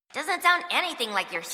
Doesn't sound anything like your.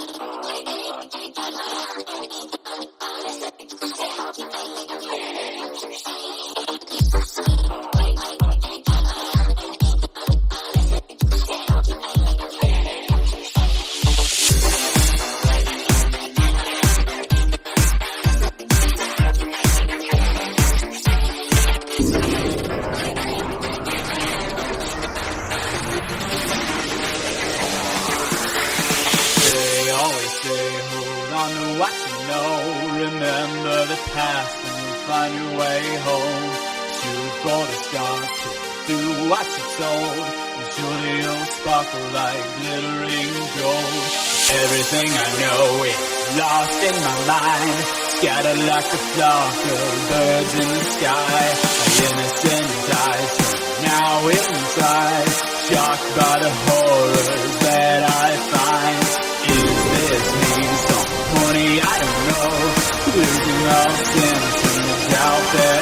What you know, remember the past and you'll find your way home. Shoot for the stars, do what you're told, and surely you'll sparkle like glittering gold. Everything I know is lost in my mind, scattered like a flock of birds in the sky. My innocent eyes now inside, shocked by the horrors that I find. Is this me? Honey, I don't know, losing all sense in the doubt that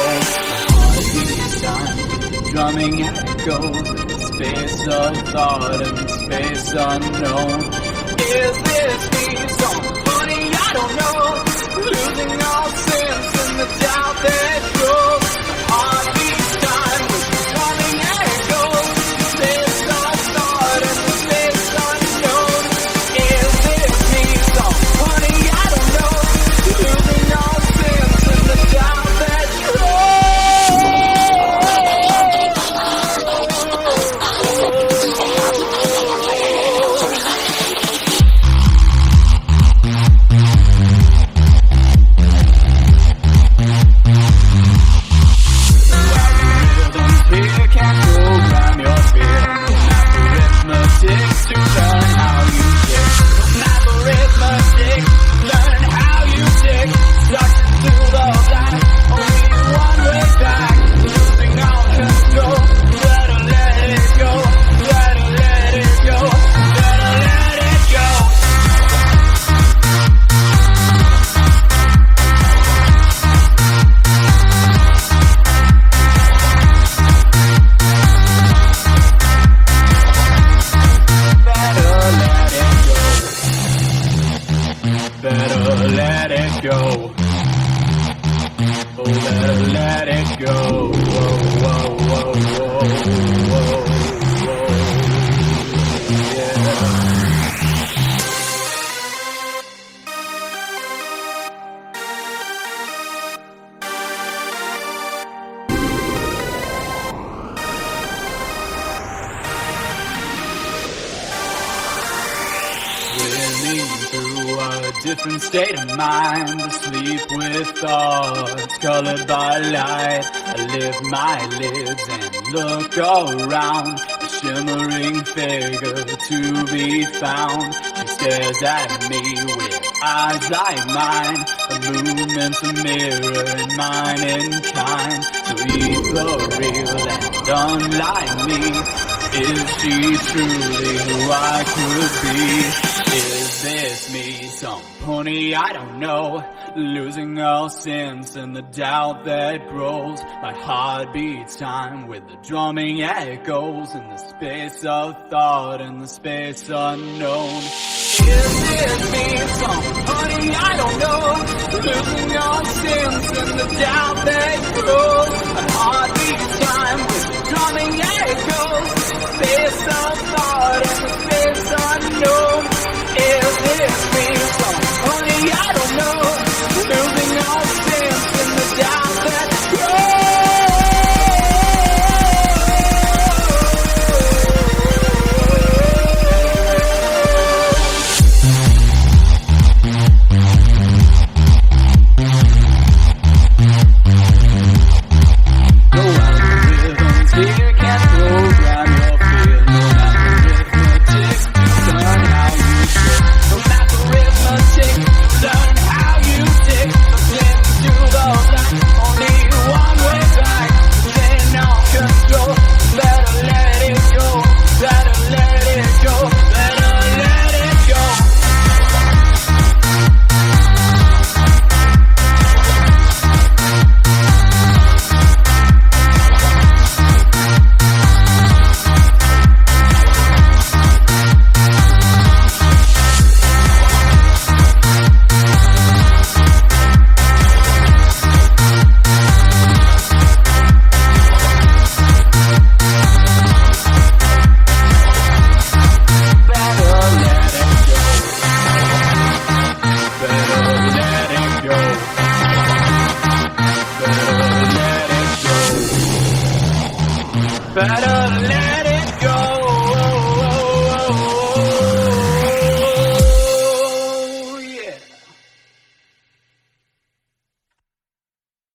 it grows. Heartbeat time, drumming echoes, space of thought and space unknown. Is this me? So, honey, I don't know, losing all sense in the doubt that grows. Heartbeat time, drumming echoes, space of thought and space unknown. Is this me? So, honey, I don't know, losing all sense in the doubt that different state of mind, asleep with thoughts colored by light. I lift my lids and look around, a shimmering figure to be found. She stares at me with eyes like mine, a movement's a mirror in mine in kind. Sweet the real and unlike me, is she truly who I could be? Is this me? Some pony I don't know, losing all sense in the doubt that grows. My heart beats time with the drumming echoes in the space of thought and the space unknown. Is this me? Some pony I don't know, losing all sense in the doubt that grows. My heart beats time with the drumming echoes, space of thought and the space